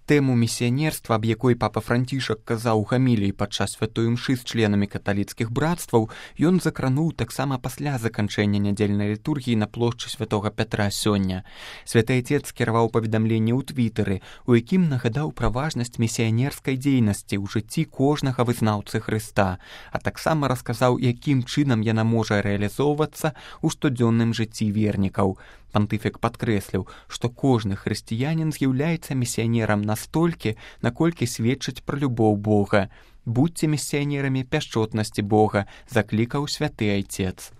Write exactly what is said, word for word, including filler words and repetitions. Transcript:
Тэму місіянерства, аб якой папа Францішак казаў у гаміліі падчас святой імшы з членамі каталіцкіх брацтваў, ён закрануў таксама пасля заканчэння нядзельнай літургіі на плошчы святога Пятра сёння. Святы Айцец скіраваў паведамленне ў твітары, у якім нагадаў пра важнасць місіянерскай дзейнасці ў жыцці кожнага вызнаўцы Хрыста, а таксама расказаў, якім чынам яна можа рэалізоўвацца ў штодзённым жыцці вернікаў. Пантыфік падкрэсліў, што кожны хрысціянін з'яўляецца місіянерам настолькі, наколькі сведчыць пра любоў Бога. Будзьце місіянерамі пяшчотнасці Бога, заклікаў святы Айцец.